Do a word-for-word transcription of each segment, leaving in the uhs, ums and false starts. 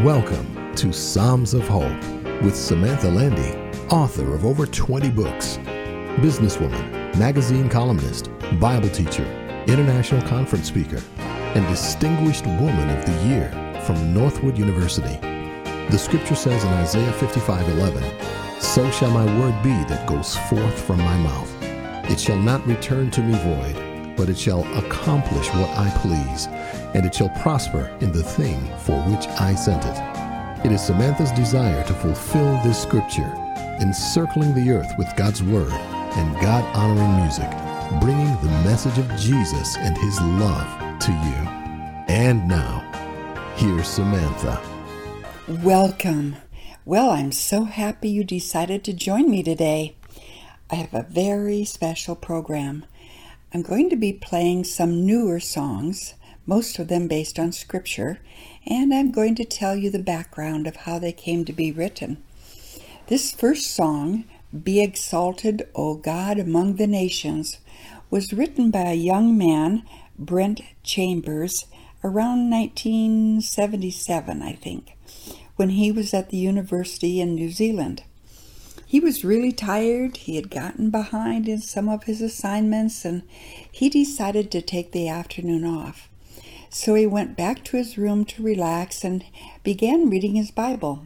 Welcome to Psalms of Hope with Samantha Landy, author of over twenty books, businesswoman, magazine columnist, Bible teacher, international conference speaker, and Distinguished Woman of the Year from Northwood University. The scripture says in Isaiah fifty-five eleven, "So shall my word be that goes forth from my mouth. It shall not return to me void, but it shall accomplish what I please, and it shall prosper in the thing for which I sent it." It is Samantha's desire to fulfill this scripture, encircling the earth with God's word and God-honoring music, bringing the message of Jesus and his love to you. And now, here's Samantha. Welcome. Well, I'm so happy you decided to join me today. I have a very special program. I'm going to be playing some newer songs, most of them based on scripture, and I'm going to tell you the background of how they came to be written. This first song, "Be Exalted, O God, Among the Nations," was written by a young man, Brent Chambers, around nineteen seventy-seven, I think, when he was at the university in New Zealand. He was really tired. He had gotten behind in some of his assignments, and he decided to take the afternoon off. So he went back to his room to relax and began reading his Bible.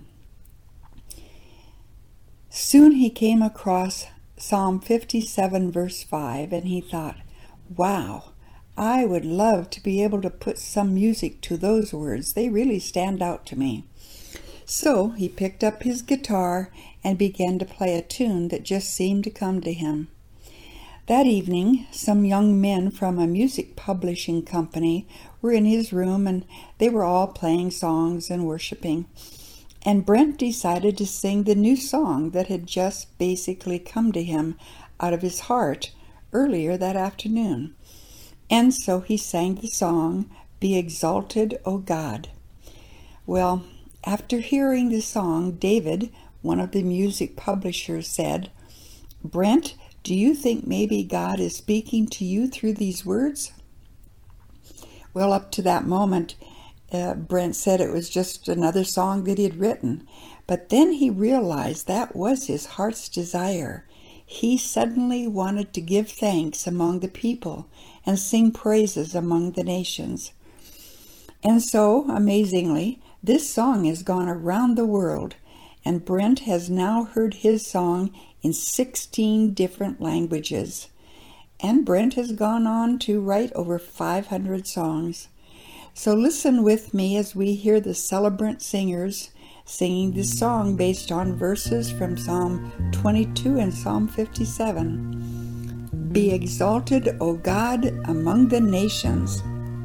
Soon he came across Psalm fifty-seven, verse five, and he thought, wow, I would love to be able to put some music to those words. They really stand out to me. So he picked up his guitar and began to play a tune that just seemed to come to him. That evening, some young men from a music publishing company were in his room, and they were all playing songs and worshiping. And Brent decided to sing the new song that had just basically come to him out of his heart earlier that afternoon. And so he sang the song, "Be Exalted, O God." Well, after hearing the song, David, one of the music publishers, said, "Brent, do you think maybe God is speaking to you through these words?" Well, up to that moment, uh, Brent said it was just another song that he had written. But then he realized that was his heart's desire. He suddenly wanted to give thanks among the people and sing praises among the nations. And so, amazingly, this song has gone around the world, and Brent has now heard his song in sixteen different languages. And Brent has gone on to write over five hundred songs. So listen with me as we hear the celebrant singers singing this song based on verses from Psalm twenty-two and Psalm fifty-seven. Be exalted, O God, among the nations.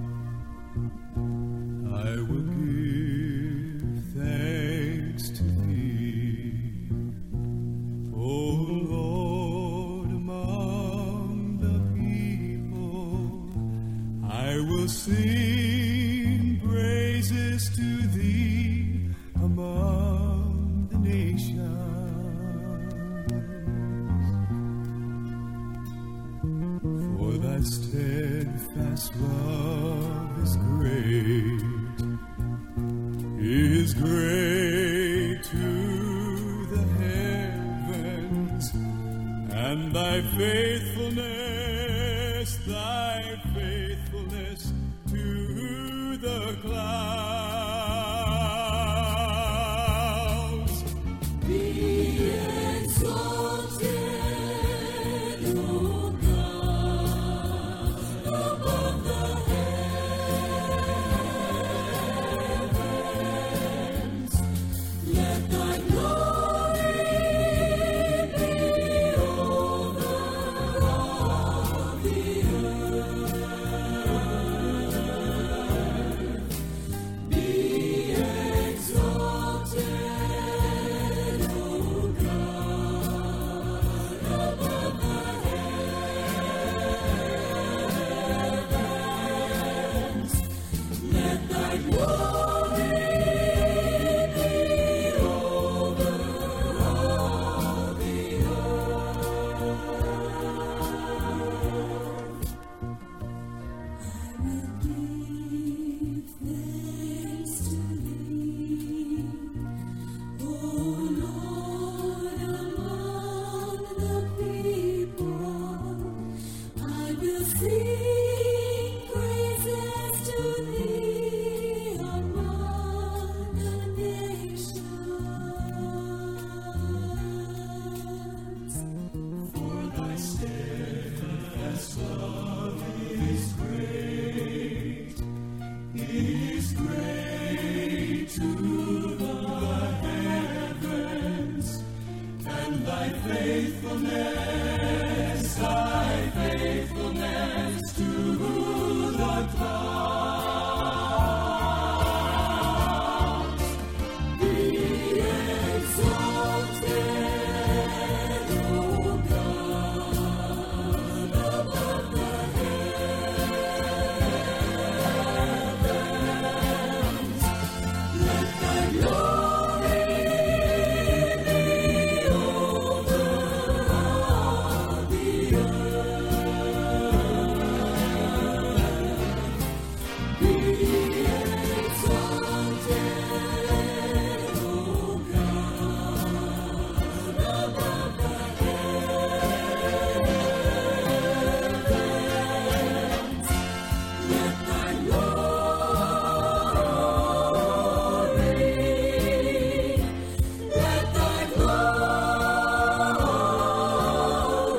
I will give thanks to thee, O Lord, among the people. I will sing praises to thee among the nations. For thy steadfast love is great, is great to the heavens, and thy faithfulness, thy faithfulness to the clouds. Be exalted, O God, above the heavens. Let thy glory be over all the earth. Be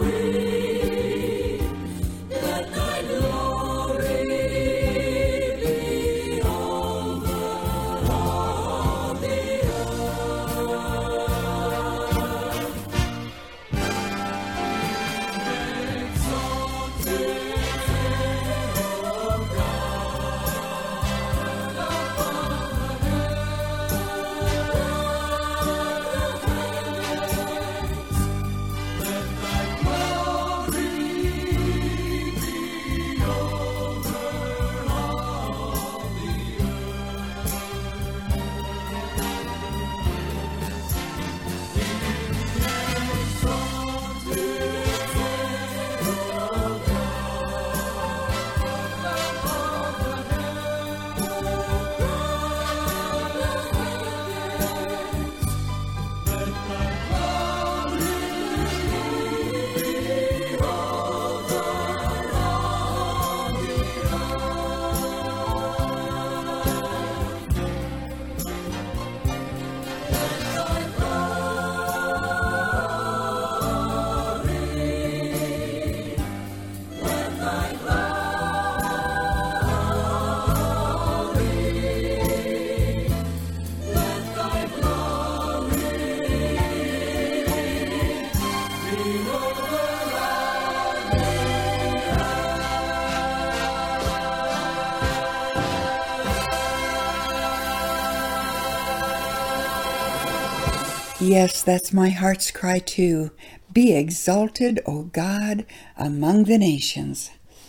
Yes, that's my heart's cry too. Be exalted, O God, among the nations.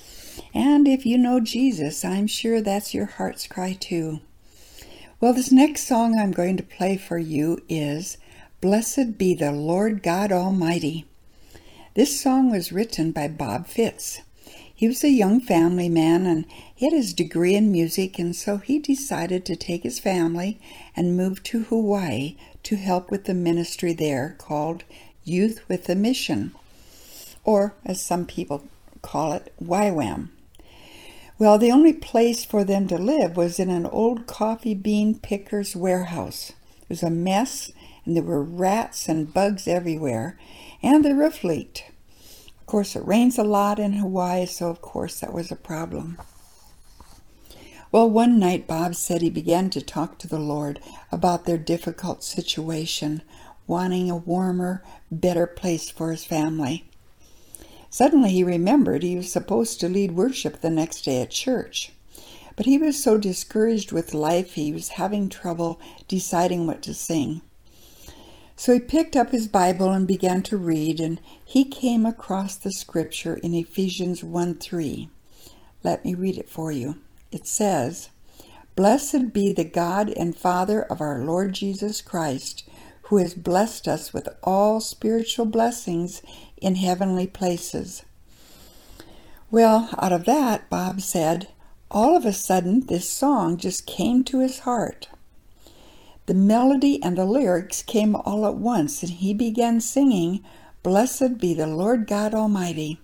And if you know Jesus, I'm sure that's your heart's cry too. Well, this next song I'm going to play for you is Blessed Be the Lord God Almighty. This song was written by Bob Fitts. He was a young family man and he had his degree in music, and so he decided to take his family and move to Hawaii to help with the ministry there called Youth with a Mission, or as some people call it, Y WAM. Well, the only place for them to live was in an old coffee bean picker's warehouse. It was a mess, and there were rats and bugs everywhere, and the roof leaked. Of course, it rains a lot in Hawaii, so of course that was a problem. Well, one night Bob said he began to talk to the Lord about their difficult situation, wanting a warmer, better place for his family. Suddenly he remembered he was supposed to lead worship the next day at church. But he was so discouraged with life he was having trouble deciding what to sing. So he picked up his Bible and began to read, and he came across the scripture in Ephesians one three. Let me read it for you. It says, Blessed be the God and Father of our Lord Jesus Christ, who has blessed us with all spiritual blessings in heavenly places. Well, out of that, Bob said, all of a sudden this song just came to his heart. The melody and the lyrics came all at once, and he began singing, Blessed be the Lord God Almighty.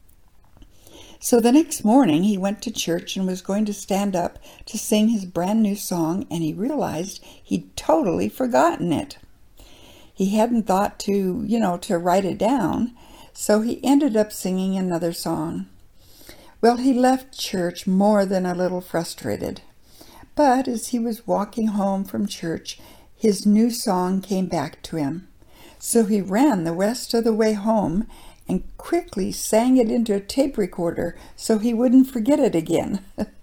So the next morning he went to church and was going to stand up to sing his brand new song, and he realized he'd totally forgotten it. He hadn't thought to, you know, to write it down, so he ended up singing another song. Well, he left church more than a little frustrated. But as he was walking home from church, his new song came back to him. So he ran the rest of the way home and quickly sang it into a tape recorder so he wouldn't forget it again.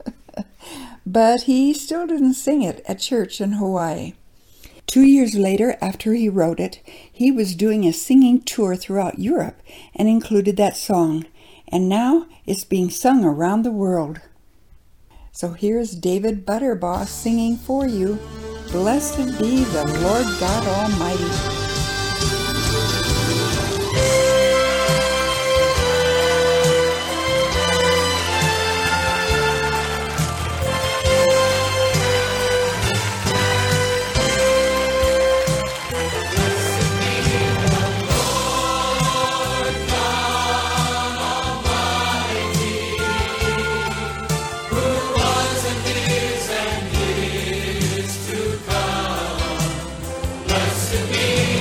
But he still didn't sing it at church in Hawaii. Two years later, after he wrote it, he was doing a singing tour throughout Europe and included that song. And now it's being sung around the world. So here's David Butterbaugh singing for you, Blessed be the Lord God Almighty. Blessed be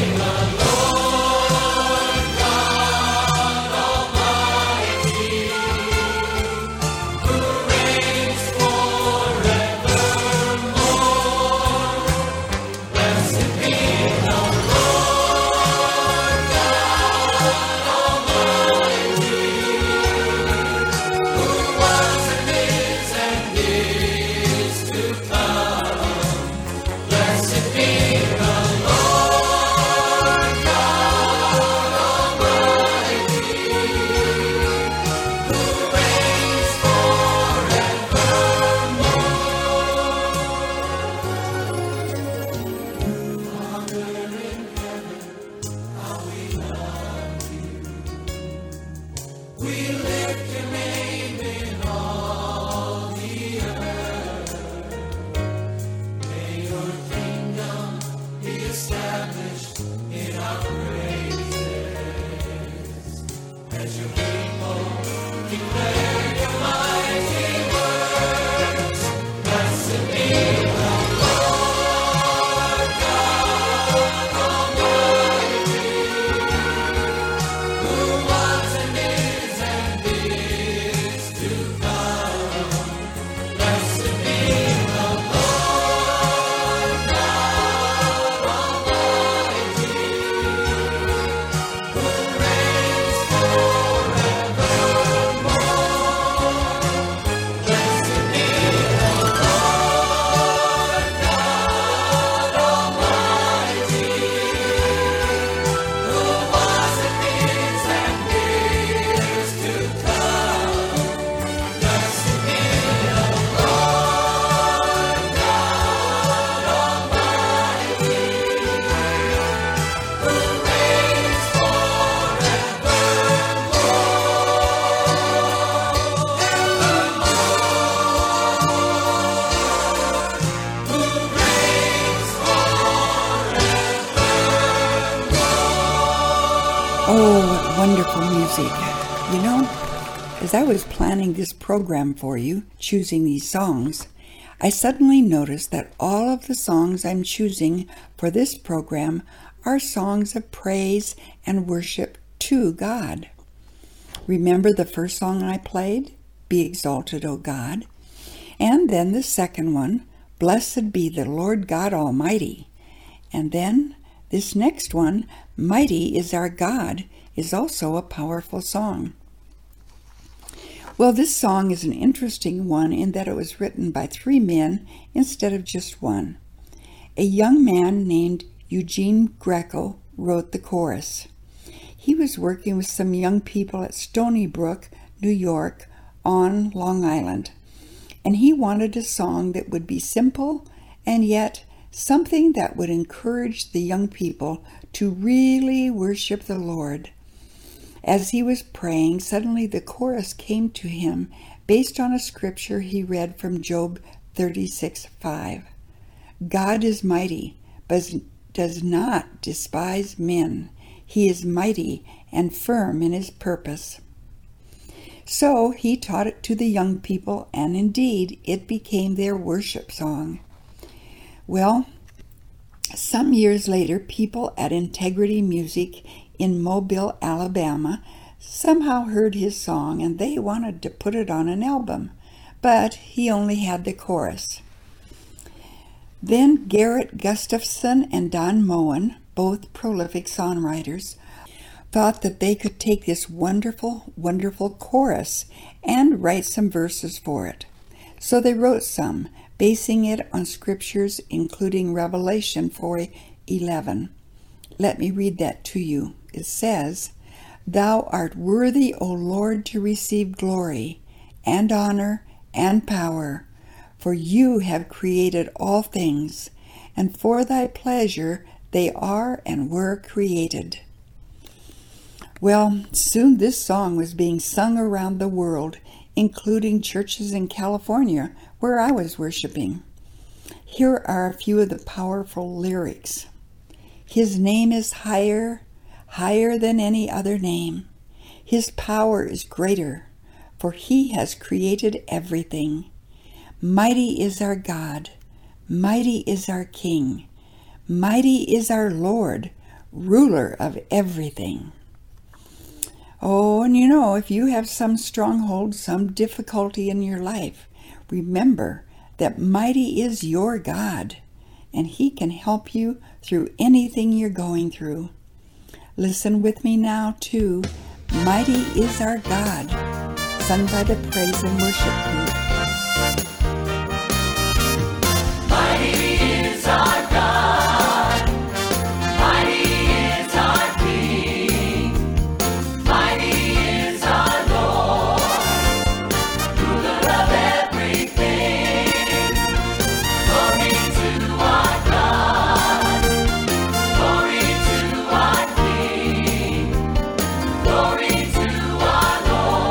Oh, what wonderful music. You know, as I was planning this program for you, choosing these songs, I suddenly noticed that all of the songs I'm choosing for this program are songs of praise and worship to God. Remember the first song I played, Be Exalted, O God? And then the second one, Blessed be the Lord God Almighty. And then this next one, Mighty is Our God, is also a powerful song. Well, this song is an interesting one in that it was written by three men instead of just one. A young man named Eugene Greco wrote the chorus. He was working with some young people at Stony Brook, New York, on Long Island, and he wanted a song that would be simple and yet something that would encourage the young people to really worship the Lord. As he was praying, suddenly the chorus came to him based on a scripture he read from Job thirty-six five. God is mighty, but does not despise men. He is mighty and firm in his purpose. So he taught it to the young people, and indeed it became their worship song. Well, some years later, people at Integrity Music in Mobile, Alabama, somehow heard his song and they wanted to put it on an album, but he only had the chorus. Then Garrett Gustafson and Don Moen, both prolific songwriters, thought that they could take this wonderful, wonderful chorus and write some verses for it. So they wrote some, basing it on scriptures including Revelation four eleven. Let me read that to you. It says, Thou art worthy, O Lord, to receive glory and honor and power, for you have created all things, and for thy pleasure they are and were created. Well, soon this song was being sung around the world, including churches in California where I was worshiping. Here are a few of the powerful lyrics. His name is higher, higher than any other name. His power is greater, for he has created everything. Mighty is our God, mighty is our King, mighty is our Lord, ruler of everything. Oh, and you know, if you have some stronghold, some difficulty in your life, remember that mighty is your God, and he can help you through anything you're going through. Listen with me now to Mighty is Our God, sung by the Praise and Worship Group. Mighty is our God, mighty is our King, mighty is our Lord, ruler of everything. Glory to our God, glory to our King, glory to our Lord.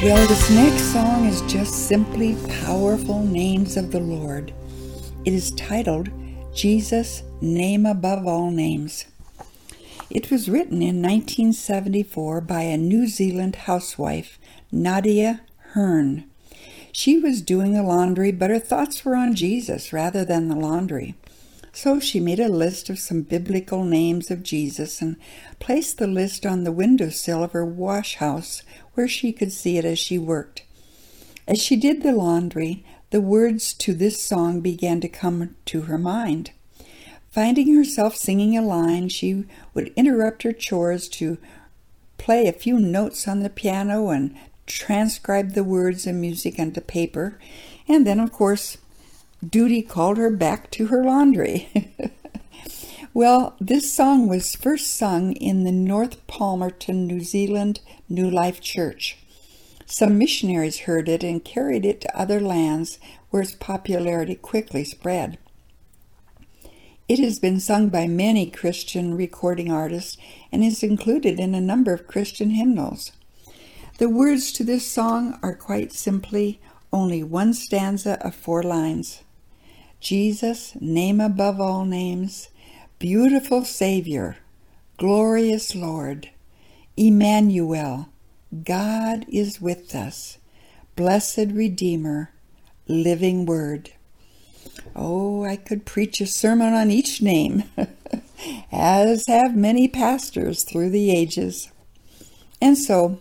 Well, this next song is just simply powerful names of the Lord. It is titled, Jesus, Name Above All Names. It was written in nineteen seventy-four by a New Zealand housewife, Nadia Hearn. She was doing the laundry, but her thoughts were on Jesus rather than the laundry. So she made a list of some biblical names of Jesus and placed the list on the windowsill of her wash house where she could see it as she worked. As she did the laundry, the words to this song began to come to her mind. Finding herself singing a line, she would interrupt her chores to play a few notes on the piano and transcribe the words and music onto paper, and then, of course, duty called her back to her laundry. Well, this song was first sung in the North Palmerton, New Zealand New Life Church. Some missionaries heard it and carried it to other lands where its popularity quickly spread. It has been sung by many Christian recording artists and is included in a number of Christian hymnals. The words to this song are quite simply only one stanza of four lines. Jesus, name above all names, beautiful Savior, glorious Lord, Emmanuel, God is with us, blessed Redeemer, living Word. Oh, I could preach a sermon on each name, as have many pastors through the ages. And so,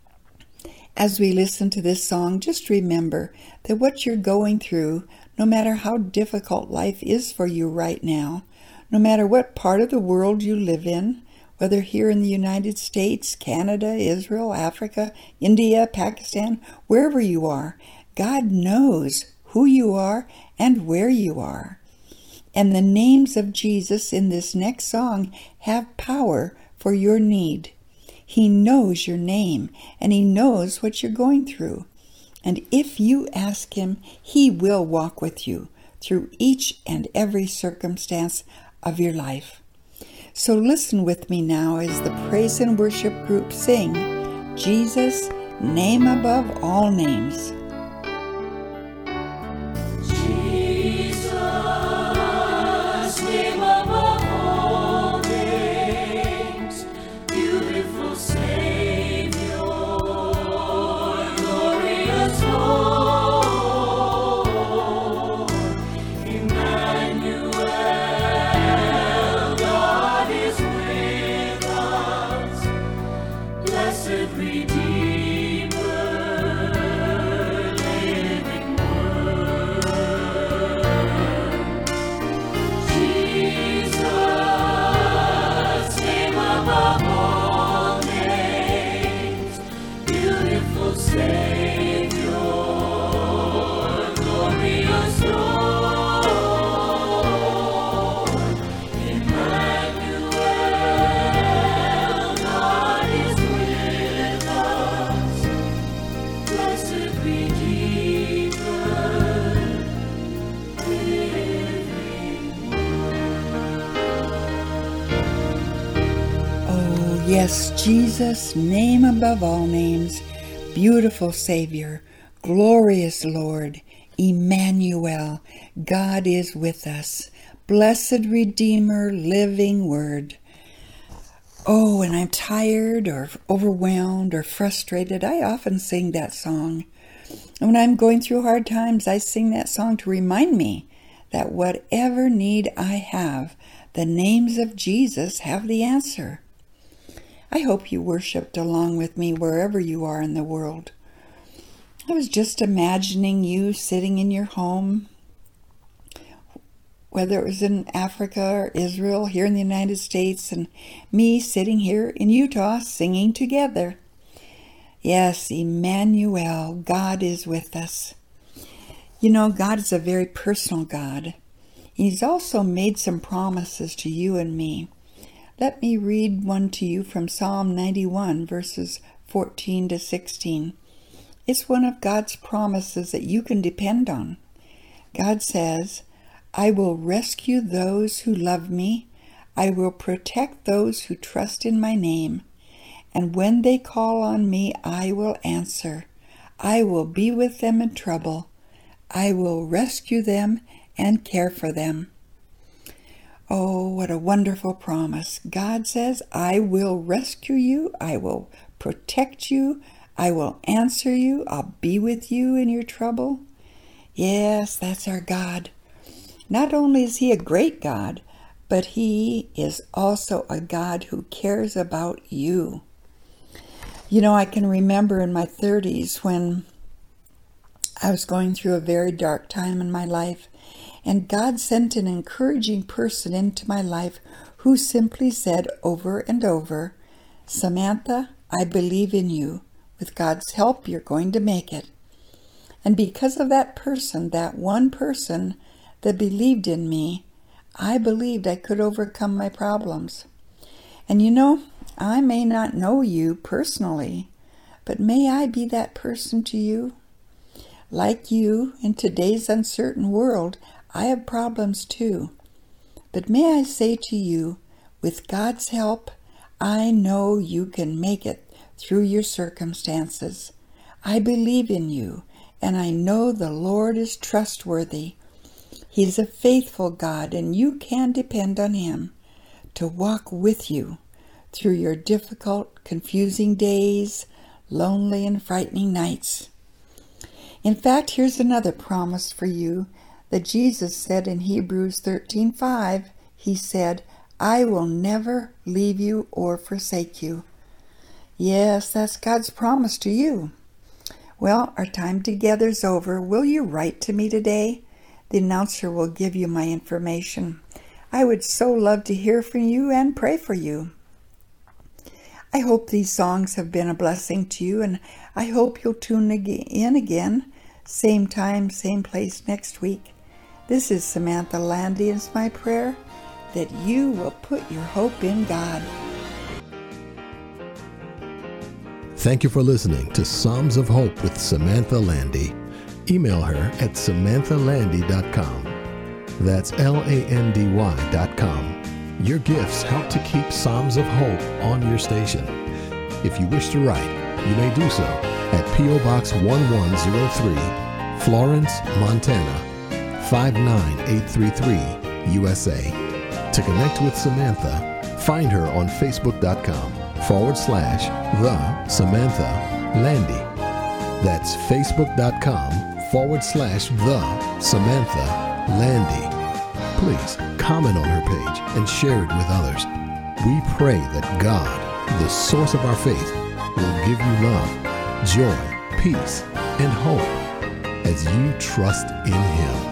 as we listen to this song, just remember that what you're going through, no matter how difficult life is for you right now, no matter what part of the world you live in, whether here in the United States, Canada, Israel, Africa, India, Pakistan, wherever you are, God knows who you are and where you are. And the names of Jesus in this next song have power for your need. He knows your name, and He knows what you're going through. And if you ask Him, He will walk with you through each and every circumstance of your life. So listen with me now as the praise and worship group sing, Jesus, name above all names. Yes, Jesus, name above all names, beautiful Savior, glorious Lord, Emmanuel, God is with us, blessed Redeemer, living Word. Oh, when I'm tired or overwhelmed or frustrated, I often sing that song. And when I'm going through hard times, I sing that song to remind me that whatever need I have, the names of Jesus have the answer. I hope you worshiped along with me wherever you are in the world. I was just imagining you sitting in your home, whether it was in Africa or Israel, here in the United States, and me sitting here in Utah singing together. Yes, Emmanuel, God is with us. You know, God is a very personal God. He's also made some promises to you and me. Let me read one to you from Psalm ninety-one, verses fourteen to sixteen. It's one of God's promises that you can depend on. God says, I will rescue those who love me. I will protect those who trust in my name. And when they call on me, I will answer. I will be with them in trouble. I will rescue them and care for them. Oh, what a wonderful promise. God says, I will rescue you. I will protect you. I will answer you. I'll be with you in your trouble. Yes, that's our God. Not only is he a great God, but he is also a God who cares about you. You know, I can remember in my thirties when I was going through a very dark time in my life, and God sent an encouraging person into my life who simply said over and over, Samantha, I believe in you. With God's help, you're going to make it. And because of that person, that one person that believed in me, I believed I could overcome my problems. And you know, I may not know you personally, but may I be that person to you? Like you, in today's uncertain world, I have problems too. But may I say to you, with God's help, I know you can make it through your circumstances. I believe in you, and I know the Lord is trustworthy. He's a faithful God, and you can depend on him to walk with you through your difficult, confusing days, lonely and frightening nights. In fact, here's another promise for you that Jesus said in Hebrews thirteen five. He said, I will never leave you or forsake you. Yes, that's God's promise to you. Well, our time together is over. Will you write to me today? The announcer will give you my information. I would so love to hear from you and pray for you. I hope these songs have been a blessing to you, and I hope you'll tune in again, same time, same place next week. This is Samantha Landy, and it's my prayer that you will put your hope in God. Thank you for listening to Psalms of Hope with Samantha Landy. Email her at samantha landy dot com. That's L A N D Y dot com. Your gifts help to keep Psalms of Hope on your station. If you wish to write, you may do so at P O Box one one zero three, Florence, Montana five nine eight three three, U S A. To connect with Samantha, find her on facebook.com forward slash the Samantha Landy. That's facebook.com forward slash the Samantha Landy. Please comment on her page and share it with others. We pray that God, the source of our faith, will give you love, joy, peace, and hope as you trust in him.